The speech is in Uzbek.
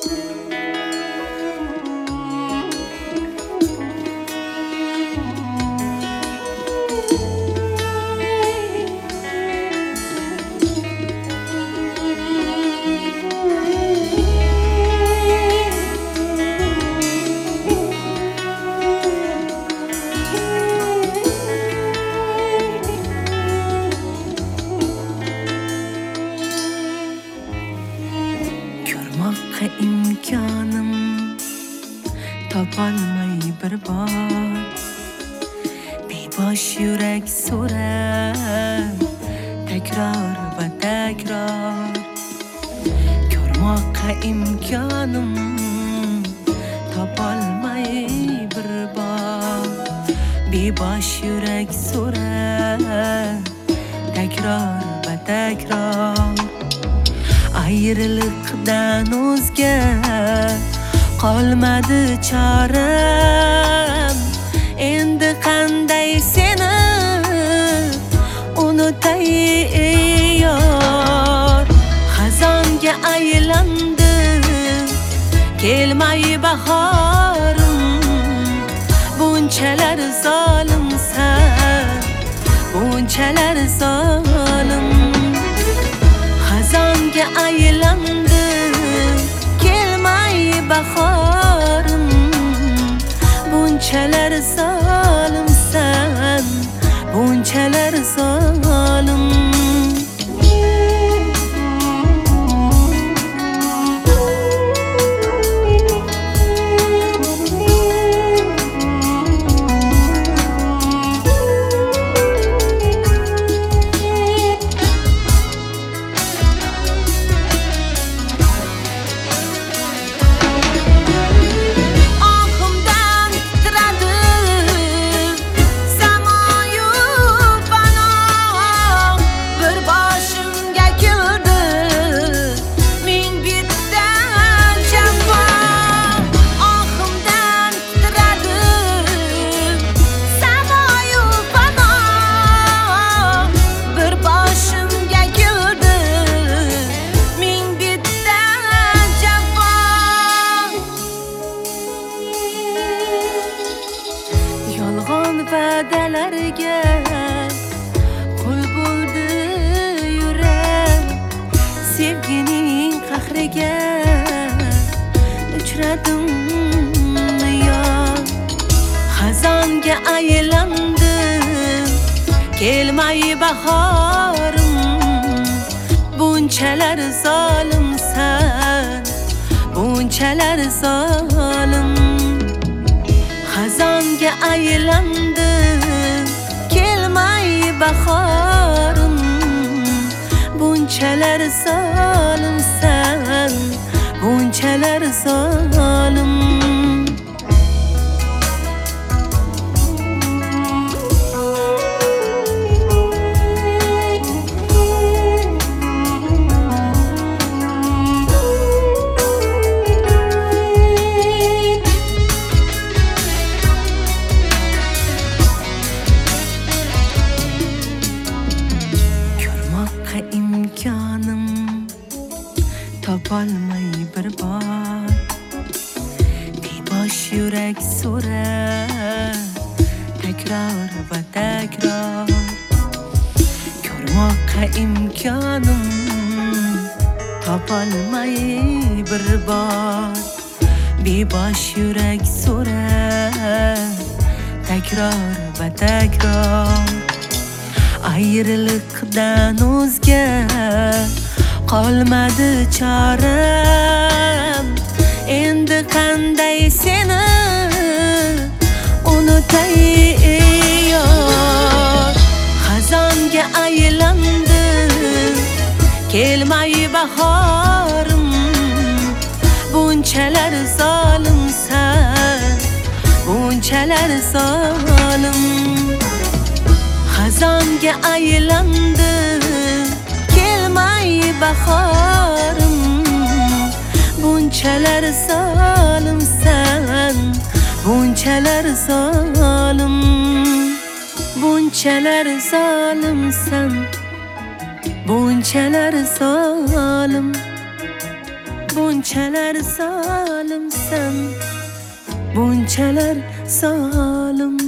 Ko'rmoqqa imkonim topolmay bir bor bebosh yurak so'rar takror va takror. Ko'rmoqqa imkonim topolmay bir bor bebosh yurak so'rar takror va takror. Ayriliqdan o'zga qolmadi choram, endi qanday seni unutay ey yor. Xazonga aylandi kelmay bahorim, bunchalar zolimsan, bunchalar zolim. Xazonga aylandi kelmay bahorim, bunchalar zolimsan, bunchalar zolim. Yolg'on va'dalarga qul bo'ldi yurak, sevgining qahriga uchradim yon. Xazonga aylandim kelmay bahorim, bunchalar zolimsan, bunchalar zolim. Xazonga aylandim kelmay bahorim, bunchalar zolimsan, bunchalar zolim. İmkanım topolmay bir bor bebosh yurak so'rar takror va takror. Ko'rmoqqa imkonim topolmay bir bor bebosh yurak so'rar takror va takror. Ayriliqdan o'zga qolmadi choram, endi qanday seni unutay ey yor. Xazonga aylandim kelmay bahorim, bunchalar zolimsan, bunchalar zolim. Xazonga aylandim kelmay bahorim, bunchalar zolimsan, bunchalar zolim. Bunchalar zolimsan, bunchalar zolim. bunchalar zolimsan, bunchalar zolim.